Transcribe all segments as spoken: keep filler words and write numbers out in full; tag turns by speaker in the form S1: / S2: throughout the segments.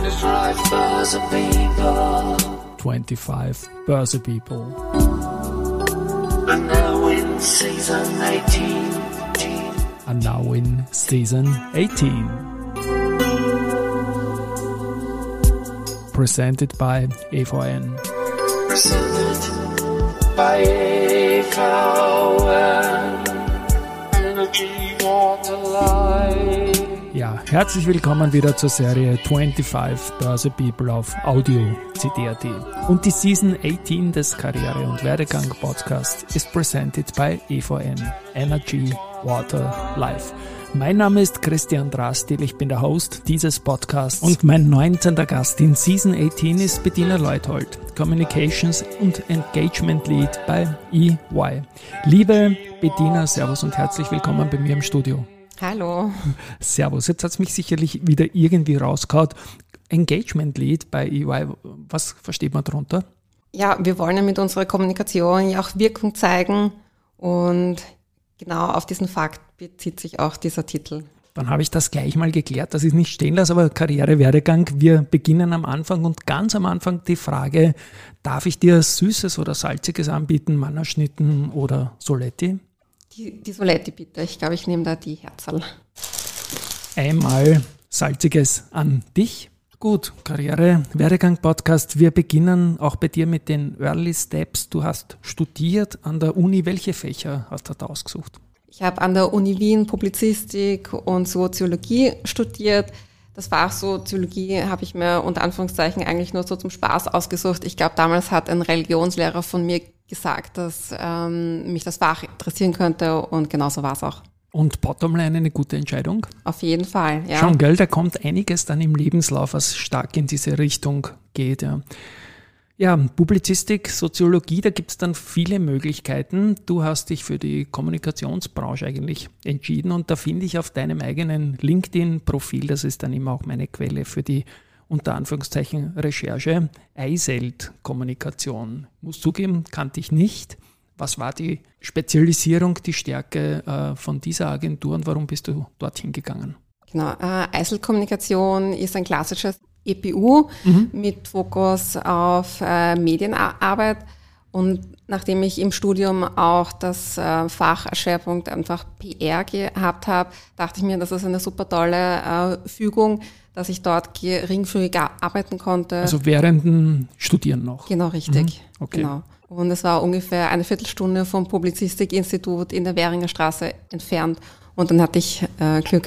S1: twenty-five Börse People.
S2: twenty-five Börse People.
S1: And now in season eighteen.
S2: And now in season eighteen. Presented by E V N.
S1: Presented by E V N. Energy Water Life.
S2: Ja, herzlich willkommen wieder zur Serie twenty-five Börse People auf Audio C D punkt A T. Und die Season eighteen des Karriere- und Werdegang-Podcasts ist presented by E V N, Energy Water Life. Mein Name ist Christian Drastil, ich bin der Host dieses Podcasts und mein neunzehnter Gast in Season eighteen ist Bettina Leuthold, Communications und Engagement Lead bei E Y. Liebe Bettina, servus und herzlich willkommen bei mir im Studio.
S3: Hallo.
S2: Servus, jetzt hat es mich sicherlich wieder irgendwie rausgehauen. Engagement Lead bei E Y, was versteht man darunter?
S3: Ja, wir wollen ja mit unserer Kommunikation ja auch Wirkung zeigen und genau auf diesen Fakt bezieht sich auch dieser Titel.
S2: Dann habe ich das gleich mal geklärt, dass ich es nicht stehen lasse, aber Karriere-Werdegang, wir beginnen am Anfang und ganz am Anfang die Frage, darf ich dir Süßes oder Salziges anbieten, Mannerschnitten oder Soletti?
S3: Die, die Soletti bitte, ich glaube, ich nehme da die Herzl.
S2: Einmal Salziges an dich. Gut, Karriere-Werdegang-Podcast. Wir beginnen auch bei dir mit den Early Steps. Du hast studiert an der Uni. Welche Fächer hast du da ausgesucht?
S3: Ich habe an der Uni Wien Publizistik und Soziologie studiert. Das Fach Soziologie habe ich mir unter Anführungszeichen eigentlich nur so zum Spaß ausgesucht. Ich glaube, damals hat ein Religionslehrer von mir gesagt, dass ähm, mich das Fach interessieren könnte und genauso war es auch.
S2: Und Bottomline eine gute Entscheidung?
S3: Auf jeden Fall, ja.
S2: Schon, gell, da kommt einiges dann im Lebenslauf, was stark in diese Richtung geht. Ja, ja Publizistik, Soziologie, da gibt es dann viele Möglichkeiten. Du hast dich für die Kommunikationsbranche eigentlich entschieden und da finde ich auf deinem eigenen LinkedIn-Profil, das ist dann immer auch meine Quelle für die unter Anführungszeichen Recherche, Eiseld-Kommunikation. Muss zugeben, kannte ich nicht. Was war die Spezialisierung, die Stärke äh, von dieser Agentur und warum bist du dorthin gegangen?
S3: Genau, äh, Eiseld-Kommunikation ist ein klassisches E P U mhm. mit Fokus auf äh, Medienarbeit. Und nachdem ich im Studium auch das äh, Fach als Schwerpunkt einfach P R gehabt habe, dachte ich mir, das ist eine super tolle äh, Fügung, dass ich dort geringfügig arbeiten konnte.
S2: Also während dem Studieren noch?
S3: Genau, richtig.
S2: Mhm. Okay.
S3: Genau. Und es war ungefähr eine Viertelstunde vom Publizistikinstitut in der Währinger Straße entfernt. Und dann hatte ich äh, Glück,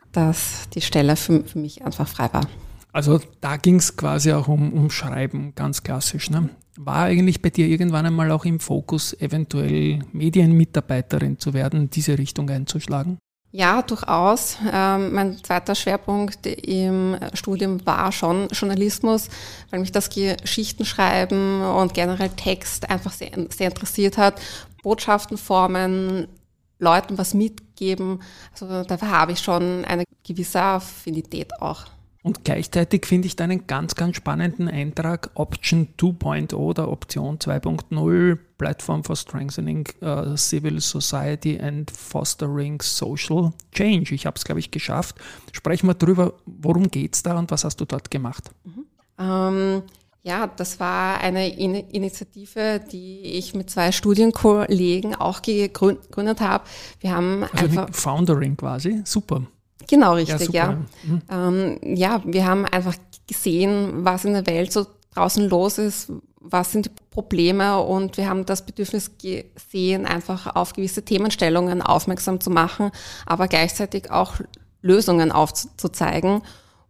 S3: dass die Stelle für, für mich einfach frei war.
S2: Also da ging es quasi auch um, um Schreiben, ganz klassisch, ne? War eigentlich bei dir irgendwann einmal auch im Fokus, eventuell Medienmitarbeiterin zu werden, diese Richtung einzuschlagen?
S3: Ja, durchaus. Ähm, mein zweiter Schwerpunkt im Studium war schon Journalismus, weil mich das Geschichtenschreiben und generell Text einfach sehr, sehr interessiert hat. Botschaften formen, Leuten was mitgeben. Also dafür habe ich schon eine gewisse Affinität auch.
S2: Und gleichzeitig finde ich da einen ganz, ganz spannenden Eintrag, Option two point oh oder Option zwei punkt null, Platform for Strengthening uh, Civil Society and Fostering Social Change. Ich habe es, glaube ich, geschafft. Sprechen wir drüber, worum geht es da und was hast du dort gemacht?
S3: Mhm. Ähm, ja, das war eine In- Initiative, die ich mit zwei Studienkollegen auch gegründet habe. Wir haben
S2: also
S3: einfach
S2: Foundering quasi, super.
S3: Genau, richtig,
S2: ja.
S3: ja. Mhm. Ähm, ja, wir haben einfach gesehen, was in der Welt so draußen los ist, was sind die Probleme und wir haben das Bedürfnis gesehen, einfach auf gewisse Themenstellungen aufmerksam zu machen, aber gleichzeitig auch Lösungen aufzuzeigen.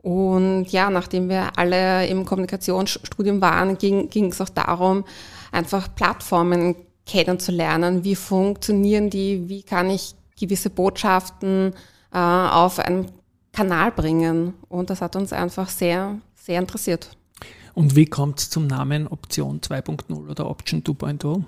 S3: Und ja, nachdem wir alle im Kommunikationsstudium waren, ging, ging es auch darum, einfach Plattformen kennenzulernen. Wie funktionieren die? Wie kann ich gewisse Botschaften auf einen Kanal bringen. Und das hat uns einfach sehr, sehr interessiert.
S2: Und wie kommt es zum Namen Option zwei punkt null oder Option two point oh?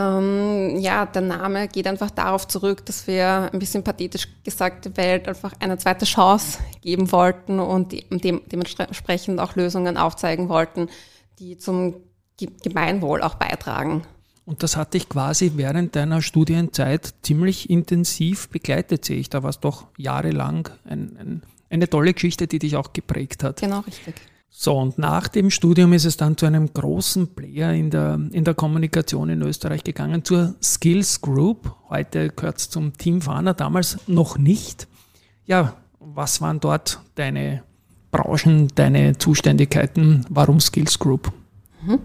S3: Ähm, ja, der Name geht einfach darauf zurück, dass wir ein bisschen pathetisch gesagt der Welt einfach eine zweite Chance geben wollten und dem, dementsprechend auch Lösungen aufzeigen wollten, die zum Gemeinwohl auch beitragen.
S2: Und das hatte ich quasi während deiner Studienzeit ziemlich intensiv begleitet, sehe ich. Da war es doch jahrelang ein, ein, eine tolle Geschichte, die dich auch geprägt hat.
S3: Genau, richtig.
S2: So, und nach dem Studium ist es dann zu einem großen Player in der, in der Kommunikation in Österreich gegangen, zur Skills Group. Heute gehört es zum Team Fahner, damals noch nicht. Ja, was waren dort deine Branchen, deine Zuständigkeiten? Warum Skills Group?
S3: Mhm.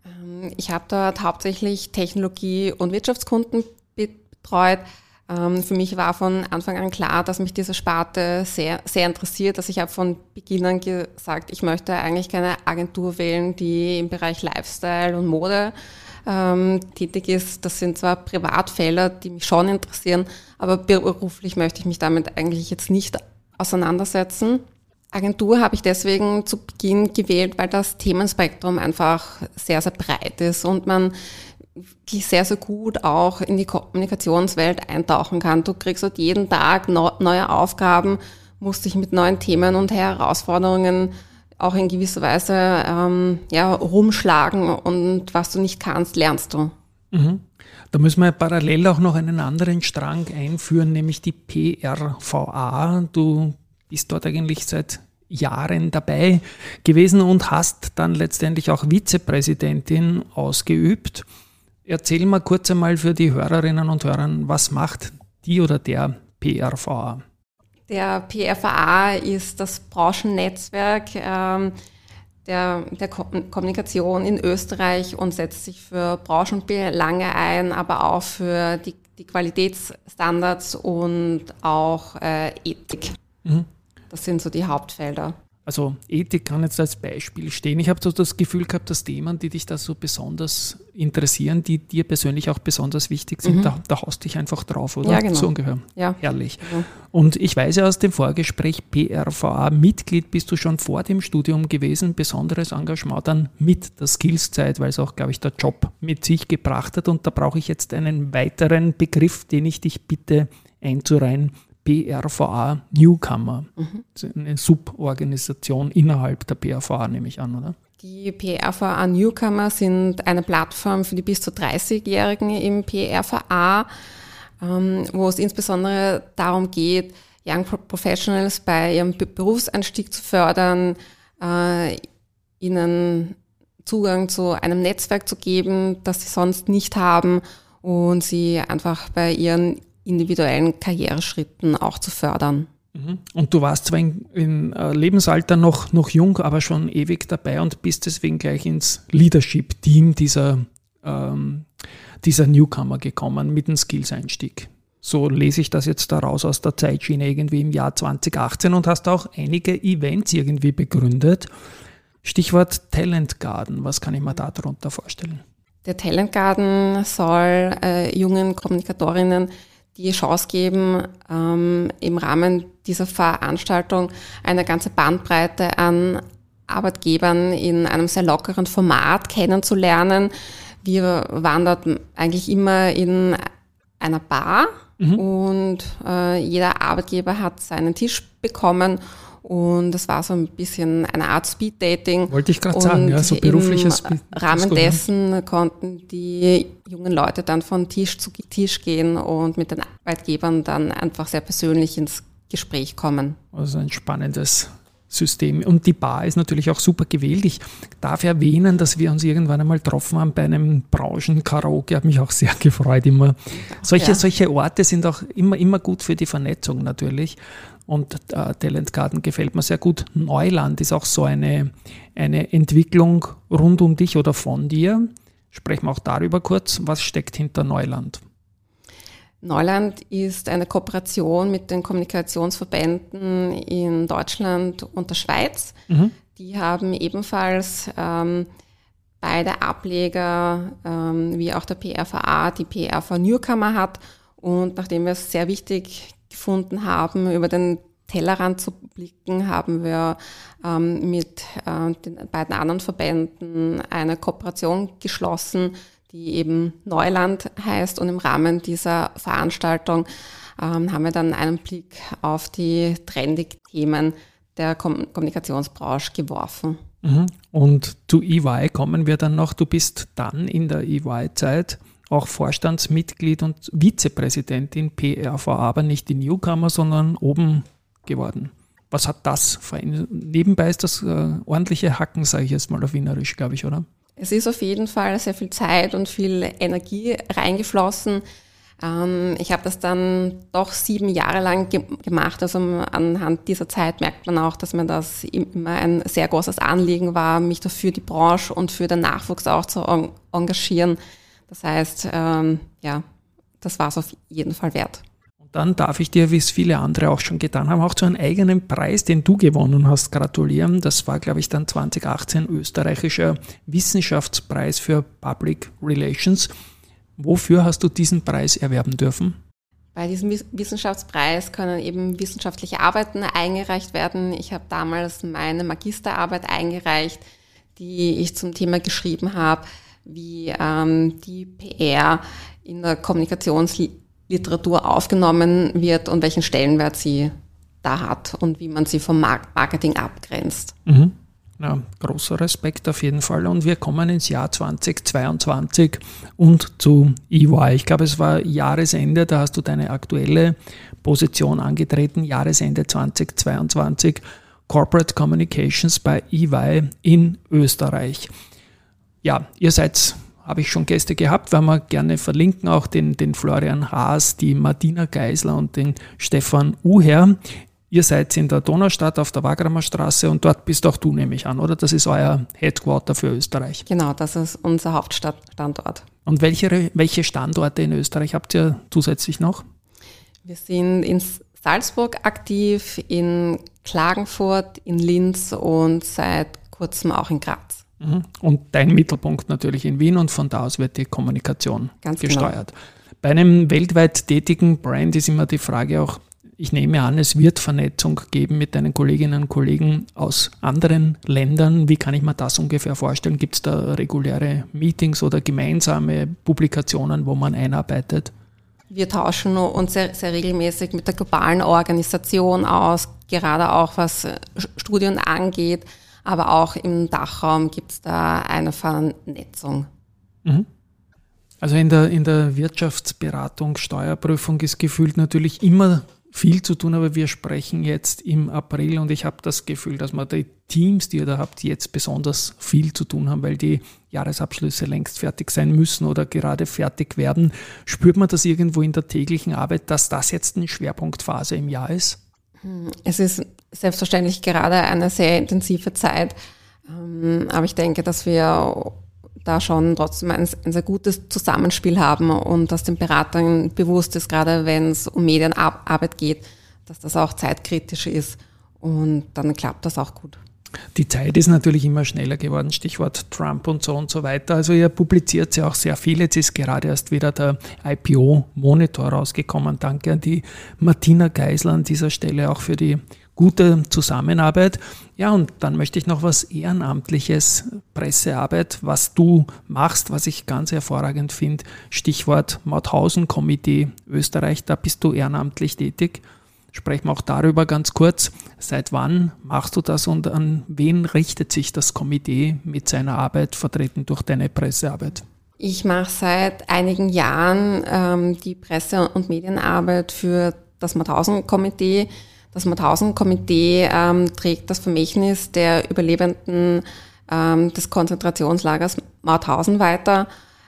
S3: Ich habe dort hauptsächlich Technologie- und Wirtschaftskunden betreut. Für mich war von Anfang an klar, dass mich diese Sparte sehr, sehr interessiert. Also ich habe von Beginn an gesagt, ich möchte eigentlich keine Agentur wählen, die im Bereich Lifestyle und Mode ähm, tätig ist. Das sind zwar Privatfelder, die mich schon interessieren, aber beruflich möchte ich mich damit eigentlich jetzt nicht auseinandersetzen. Agentur habe ich deswegen zu Beginn gewählt, weil das Themenspektrum einfach sehr, sehr breit ist und man wirklich sehr, sehr gut auch in die Kommunikationswelt eintauchen kann. Du kriegst halt jeden Tag no, neue Aufgaben, musst dich mit neuen Themen und Herausforderungen auch in gewisser Weise ähm, ja, rumschlagen und was du nicht kannst, lernst du.
S2: Mhm. Da müssen wir parallel auch noch einen anderen Strang einführen, nämlich die P R V A. Du bist dort eigentlich seit Jahren dabei gewesen und hast dann letztendlich auch Vizepräsidentin ausgeübt. Erzähl mal kurz einmal für die Hörerinnen und Hörer, was macht die oder der P R V A?
S3: Der P R V A ist das Branchennetzwerk ähm, der, der Kommunikation in Österreich und setzt sich für Branchenbelange ein, aber auch für die, die Qualitätsstandards und auch äh, Ethik. Mhm. Das sind so die Hauptfelder.
S2: Also Ethik kann jetzt als Beispiel stehen. Ich habe so das Gefühl gehabt, dass Themen, die dich da so besonders interessieren, die dir persönlich auch besonders wichtig sind, mhm. da, da haust dich einfach drauf, oder?
S3: Ja, genau.
S2: So ungefähr.
S3: Ja.
S2: Herrlich.
S3: Mhm.
S2: Und ich weiß ja aus dem Vorgespräch, P R V A-Mitglied bist du schon vor dem Studium gewesen, besonderes Engagement dann mit der Skills-Zeit, weil es auch, glaube ich, der Job mit sich gebracht hat. Und da brauche ich jetzt einen weiteren Begriff, den ich dich bitte einzureihen. P R V A Newcomer, mhm. eine Suborganisation innerhalb der P R V A, nehme ich an, oder?
S3: Die P R V A Newcomer sind eine Plattform für die bis zu dreißigjährigen im P R V A, ähm, wo es insbesondere darum geht, Young Professionals bei ihrem Berufseinstieg zu fördern, äh, ihnen Zugang zu einem Netzwerk zu geben, das sie sonst nicht haben und sie einfach bei ihren individuellen Karriereschritten auch zu fördern.
S2: Und du warst zwar in, in Lebensalter noch, noch jung, aber schon ewig dabei und bist deswegen gleich ins Leadership-Team dieser, ähm, dieser Newcomer gekommen mit dem Skills-Einstieg. So lese ich das jetzt daraus aus der Zeitschiene irgendwie im Jahr zwanzig achtzehn und hast auch einige Events irgendwie begründet. Stichwort Talent Garden, was kann ich mir da darunter vorstellen?
S3: Der Talent Garden soll äh, jungen Kommunikatorinnen die Chance geben, ähm, im Rahmen dieser Veranstaltung eine ganze Bandbreite an Arbeitgebern in einem sehr lockeren Format kennenzulernen. Wir waren dort eigentlich immer in einer Bar mhm. und äh, jeder Arbeitgeber hat seinen Tisch bekommen und das war so ein bisschen eine Art Speed-Dating.
S2: Wollte ich gerade sagen, ja, so berufliches Speed.
S3: Im Rahmen dessen konnten die jungen Leute dann von Tisch zu Tisch gehen und mit den Arbeitgebern dann einfach sehr persönlich ins Gespräch kommen.
S2: Also ein spannendes System. Und die Bar ist natürlich auch super gewählt. Ich darf erwähnen, dass wir uns irgendwann einmal getroffen haben bei einem Branchen-Karaoke. Hat mich auch sehr gefreut. Immer. Solche, ja. solche Orte sind auch immer, immer gut für die Vernetzung natürlich. Und äh, Talent Garden gefällt mir sehr gut. Neuland ist auch so eine, eine Entwicklung rund um dich oder von dir. Sprechen wir auch darüber kurz. Was steckt hinter Neuland?
S3: Neuland ist eine Kooperation mit den Kommunikationsverbänden in Deutschland und der Schweiz. Mhm. Die haben ebenfalls ähm, beide Ableger, ähm, wie auch der P R V A, die P R V Newcomer hat. Und nachdem wir es sehr wichtig gefunden haben, über den Tellerrand zu blicken, haben wir ähm, mit äh, den beiden anderen Verbänden eine Kooperation geschlossen, die eben Neuland heißt. Und im Rahmen dieser Veranstaltung ähm, haben wir dann einen Blick auf die Trendig-Themen der Kom- Kommunikationsbranche geworfen.
S2: Mhm. Und zu E Y kommen wir dann noch. Du bist dann in der E Y-Zeit auch Vorstandsmitglied und Vizepräsidentin P R V A, aber nicht die Newcomer, sondern oben geworden. Was hat das verändert? Nebenbei ist das äh, ordentliche Hacken, sage ich jetzt mal auf Wienerisch, glaube ich, oder?
S3: Es ist auf jeden Fall sehr viel Zeit und viel Energie reingeflossen. Ähm, ich habe das dann doch sieben Jahre lang ge- gemacht. Also anhand dieser Zeit merkt man auch, dass mir das immer ein sehr großes Anliegen war, mich dafür die Branche und für den Nachwuchs auch zu en- engagieren. Das heißt, ähm, ja, das war es auf jeden Fall wert.
S2: Dann darf ich dir, wie es viele andere auch schon getan haben, auch zu einem eigenen Preis, den du gewonnen hast, gratulieren. Das war, glaube ich, dann zwanzig achtzehn österreichischer Wissenschaftspreis für Public Relations. Wofür hast du diesen Preis erwerben dürfen?
S3: Bei diesem Wissenschaftspreis können eben wissenschaftliche Arbeiten eingereicht werden. Ich habe damals meine Magisterarbeit eingereicht, die ich zum Thema geschrieben habe, wie ähm, die P R in der Kommunikationsliteratur Literatur aufgenommen wird und welchen Stellenwert sie da hat und wie man sie vom Marketing abgrenzt.
S2: Mhm. Ja, großer Respekt auf jeden Fall. Und wir kommen ins Jahr zweitausendzweiundzwanzig und zu E Y. Ich glaube, es war Jahresende, da hast du deine aktuelle Position angetreten, Jahresende zweitausendzweiundzwanzig, Corporate Communications bei E Y in Österreich. Ja, ihr seid... habe ich schon Gäste gehabt, werden wir gerne verlinken, auch den, den Florian Haas, die Martina Geisler und den Stefan Uher. Ihr seid in der Donaustadt auf der Wagramer Straße und dort bist auch du, nehme ich an, oder? Das ist euer Headquarter für Österreich.
S3: Genau, das ist unser Hauptstandort.
S2: Und welche, welche Standorte in Österreich habt ihr zusätzlich noch?
S3: Wir sind in Salzburg aktiv, in Klagenfurt, in Linz und seit kurzem auch in Graz.
S2: Und dein Mittelpunkt natürlich in Wien und von da aus wird die Kommunikation
S3: Ganz
S2: gesteuert.
S3: Genau.
S2: Bei einem weltweit tätigen Brand ist immer die Frage auch, ich nehme an, es wird Vernetzung geben mit deinen Kolleginnen und Kollegen aus anderen Ländern. Wie kann ich mir das ungefähr vorstellen? Gibt es da reguläre Meetings oder gemeinsame Publikationen, wo man einarbeitet?
S3: Wir tauschen uns sehr, sehr regelmäßig mit der globalen Organisation aus, gerade auch was Studien angeht. Aber auch im Dachraum gibt es da eine Vernetzung.
S2: Also in der, in der Wirtschaftsberatung, Steuerprüfung ist gefühlt natürlich immer viel zu tun, aber wir sprechen jetzt im April und ich habe das Gefühl, dass man die Teams, die ihr da habt, jetzt besonders viel zu tun haben, weil die Jahresabschlüsse längst fertig sein müssen oder gerade fertig werden. Spürt man das irgendwo in der täglichen Arbeit, dass das jetzt eine Schwerpunktphase im Jahr ist?
S3: Es ist selbstverständlich gerade eine sehr intensive Zeit, aber ich denke, dass wir da schon trotzdem ein, ein sehr gutes Zusammenspiel haben und dass den Beratern bewusst ist, gerade wenn es um Medienarbeit geht, dass das auch zeitkritisch ist und dann klappt das auch gut.
S2: Die Zeit ist natürlich immer schneller geworden, Stichwort Trump und so und so weiter. Also ihr publiziert ja auch sehr viel. Jetzt ist gerade erst wieder der I P O-Monitor rausgekommen. Danke an die Martina Geisler an dieser Stelle auch für die gute Zusammenarbeit. Ja, und dann möchte ich noch was Ehrenamtliches, Pressearbeit, was du machst, was ich ganz hervorragend finde. Stichwort Mauthausen-Komitee Österreich, da bist du ehrenamtlich tätig. Sprechen wir auch darüber ganz kurz. Seit wann machst du das und an wen richtet sich das Komitee mit seiner Arbeit, vertreten durch deine Pressearbeit?
S3: Ich mache seit einigen Jahren ähm, die Presse- und Medienarbeit für das Mauthausen-Komitee. Das Mauthausen-Komitee ähm, trägt das Vermächtnis der Überlebenden ähm, des Konzentrationslagers Mauthausen weiter.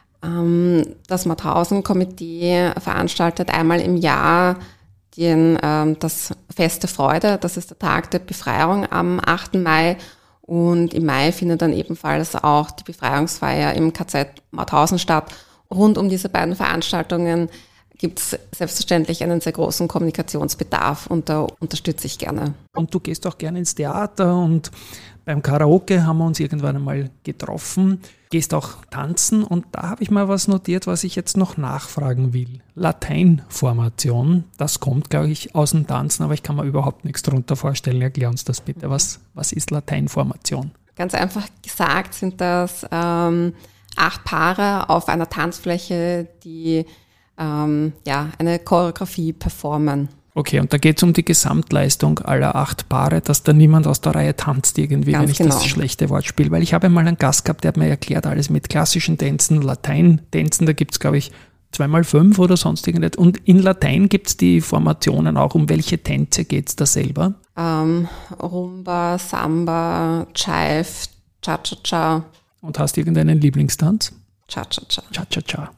S3: Ähm, das Mauthausen-Komitee veranstaltet einmal im Jahr Den, ähm, das Fest der Freude, das ist der Tag der Befreiung am achten Mai und im Mai findet dann ebenfalls auch die Befreiungsfeier im K Z Mauthausen statt. Rund um diese beiden Veranstaltungen gibt es selbstverständlich einen sehr großen Kommunikationsbedarf und da unterstütze ich gerne.
S2: Und du gehst auch gerne ins Theater und beim Karaoke haben wir uns irgendwann einmal getroffen. Gehst auch tanzen und da habe ich mal was notiert, was ich jetzt noch nachfragen will. Lateinformation, das kommt, glaube ich, aus dem Tanzen, aber ich kann mir überhaupt nichts darunter vorstellen. Erklär uns das bitte. Was, was ist Lateinformation?
S3: Ganz einfach gesagt sind das ähm, acht Paare auf einer Tanzfläche, die ähm, ja, eine Choreografie performen.
S2: Okay, und da geht es um die Gesamtleistung aller acht Paare, dass da niemand aus der Reihe tanzt irgendwie,
S3: Ganz
S2: wenn ich
S3: genau.
S2: das schlechte Wort spiele. Weil ich habe mal einen Gast gehabt, der hat mir erklärt, alles mit klassischen Tänzen, Lateintänzen, da gibt es, glaube ich, zwei mal fünf oder sonst irgendetwas. Und in Latein gibt es die Formationen auch. Um welche Tänze geht es da selber?
S3: Ähm, Rumba, Samba, Jive, Cha-Cha-Cha.
S2: Und hast du irgendeinen Lieblingstanz?
S3: Cha-Cha-Cha.
S2: Cha-Cha-Cha.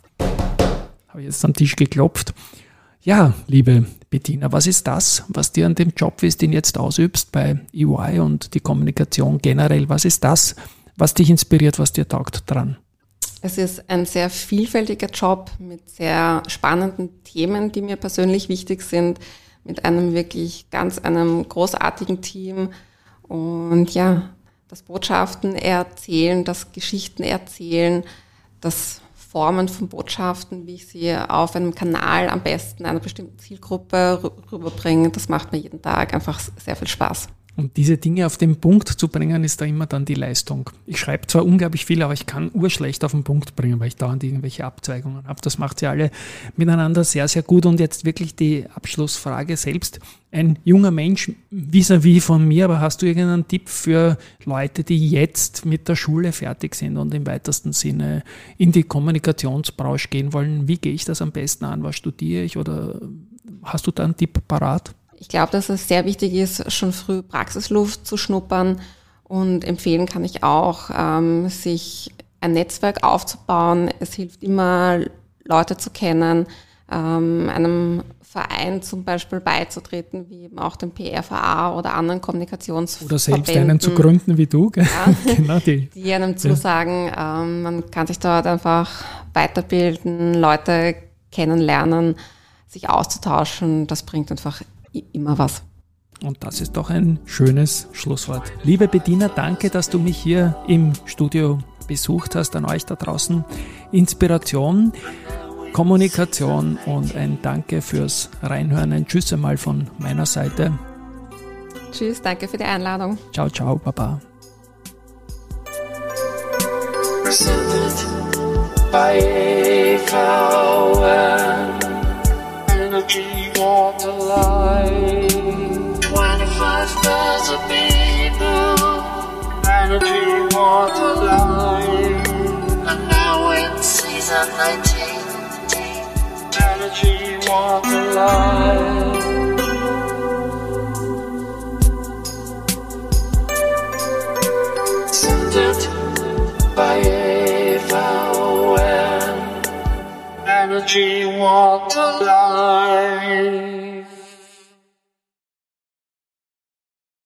S2: Habe ich jetzt am Tisch geklopft. Ja, liebe Bettina, was ist das, was dir an dem Job, wie du den jetzt ausübst bei E Y und die Kommunikation generell, was ist das, was dich inspiriert, was dir taugt dran?
S3: Es ist ein sehr vielfältiger Job mit sehr spannenden Themen, die mir persönlich wichtig sind, mit einem wirklich ganz einem großartigen Team und ja, das Botschaften erzählen, das Geschichten erzählen, das Formen von Botschaften, wie ich sie auf einem Kanal am besten einer bestimmten Zielgruppe rüberbringe, das macht mir jeden Tag einfach sehr viel Spaß.
S2: Und diese Dinge auf den Punkt zu bringen, ist da immer dann die Leistung. Ich schreibe zwar unglaublich viel, aber ich kann urschlecht auf den Punkt bringen, weil ich dauernd irgendwelche Abzweigungen habe. Das macht sie alle miteinander sehr, sehr gut. Und jetzt wirklich die Abschlussfrage selbst. Ein junger Mensch vis-à-vis von mir, aber hast du irgendeinen Tipp für Leute, die jetzt mit der Schule fertig sind und im weitesten Sinne in die Kommunikationsbranche gehen wollen? Wie gehe ich das am besten an? Was studiere ich oder hast du da einen Tipp parat?
S3: Ich glaube, dass es sehr wichtig ist, schon früh Praxisluft zu schnuppern und empfehlen kann ich auch, ähm, sich ein Netzwerk aufzubauen. Es hilft immer, Leute zu kennen, ähm, einem Verein zum Beispiel beizutreten, wie eben auch dem P R V A oder anderen Kommunikationsverbänden.
S2: Oder selbst einen zu gründen wie du. Gell?
S3: Ja,
S2: genau die.
S3: die einem zusagen, ähm, man kann sich dort einfach weiterbilden, Leute kennenlernen, sich auszutauschen. Das bringt einfach immer was.
S2: Und das ist doch ein schönes Schlusswort. Liebe Bettina, danke, dass du mich hier im Studio besucht hast. An euch da draußen Inspiration, Kommunikation und ein Danke fürs Reinhören. Ein Tschüss einmal von meiner Seite.
S3: Tschüss, danke für die Einladung.
S2: Ciao, ciao, Baba.
S1: Presented by E V N. Energy, water, light. twenty-five thousand people. Energy, water, light. And now in season nineteen. Energy, water, light. Presented by E V N. Energy, water, light.